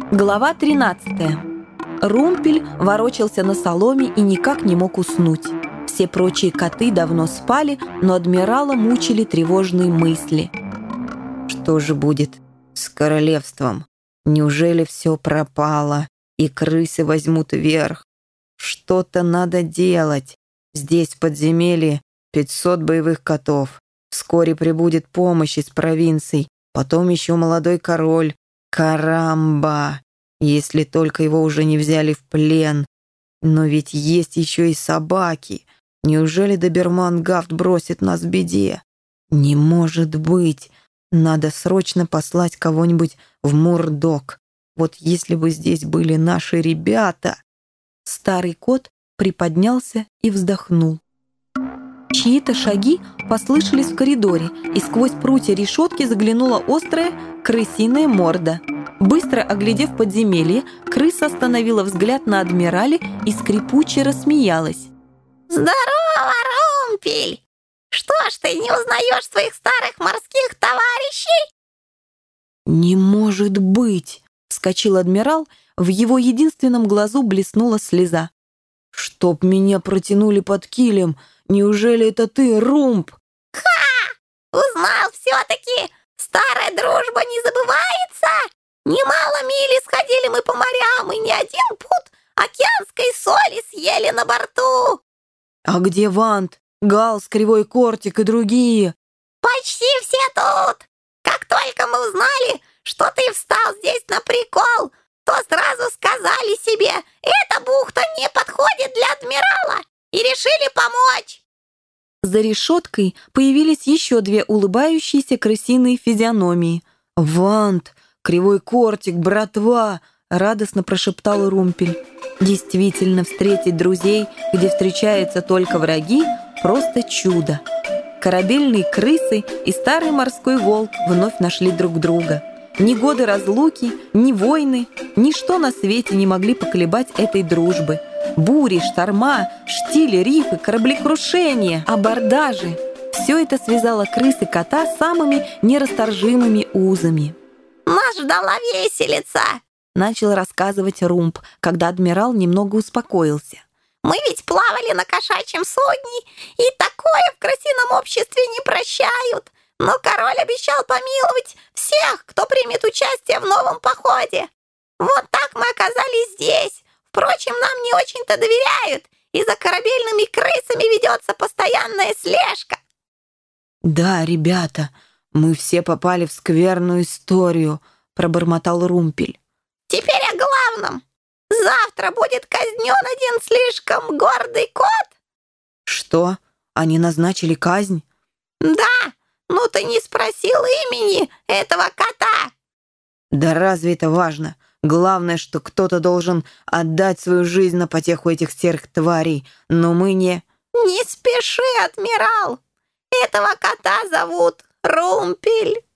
Глава 13. Румпель ворочался на соломе и никак не мог уснуть. Все прочие коты давно спали, но адмирала мучили тревожные мысли. Что же будет с королевством? Неужели все пропало, и крысы возьмут верх? Что-то надо делать. Здесь, в подземелье, 500 боевых котов. Вскоре прибудет помощь из провинций. Потом еще молодой король. Карамба! Если только его уже не взяли в плен. Но ведь есть еще и собаки. Неужели доберман-гафт бросит нас в беде? Не может быть. Надо срочно послать кого-нибудь в Мурдок. Вот если бы здесь были наши ребята. Старый кот приподнялся и вздохнул. Чьи-то шаги послышались в коридоре, и сквозь прутья решетки заглянула острая крысиная морда. Быстро оглядев подземелье, крыса остановила взгляд на адмирале и скрипуче рассмеялась. «Здорово, Румпель! Что ж ты не узнаешь своих старых морских товарищей?» «Не может быть!» — вскочил адмирал, в его единственном глазу блеснула слеза. «Чтоб меня протянули под килем! Неужели это ты, Румп?» Узнал все-таки! Старая дружба не забывается! Немало миль исходили мы по морям, и не один пуд океанской соли съели на борту!» «А где Вант, Галс, Кривой Кортик и другие?» «Почти все тут! Как только мы узнали, что ты встал здесь на прикол, то сразу сказали себе, эта бухта не подходит для адмирала, и решили помочь!» За решеткой появились еще две улыбающиеся крысиные физиономии. «Вант, Кривой Кортик, братва!» — радостно прошептал Румпель. Действительно, встретить друзей, где встречаются только враги, просто чудо. Корабельные крысы и старый морской волк вновь нашли друг друга. Ни годы разлуки, ни войны, ничто на свете не могли поколебать этой дружбы. Бури, шторма, штили, рифы, кораблекрушения, абордажи — все это связало крыс и кота самыми нерасторжимыми узами. «Нас ждала веселица!» — начал рассказывать Румп, когда адмирал немного успокоился. «Мы ведь плавали на кошачьем судне, и такое в крысином обществе не прощают. Но король обещал помиловать всех, кто примет участие в новом походе. Вот так мы оказались здесь. Впрочем, нам не очень-то доверяют, и за корабельными крысами ведется постоянная слежка». «Да, ребята, мы все попали в скверную историю», — пробормотал Румпель. «Теперь о главном. Завтра будет казнен один слишком гордый кот». «Что? Они назначили казнь?» «Да, но ты не спросил имени этого кота». «Да разве это важно? Главное, что кто-то должен отдать свою жизнь на потеху этих серых тварей, но мы не...» «Не спеши, адмирал. Этого кота зовут Румпель».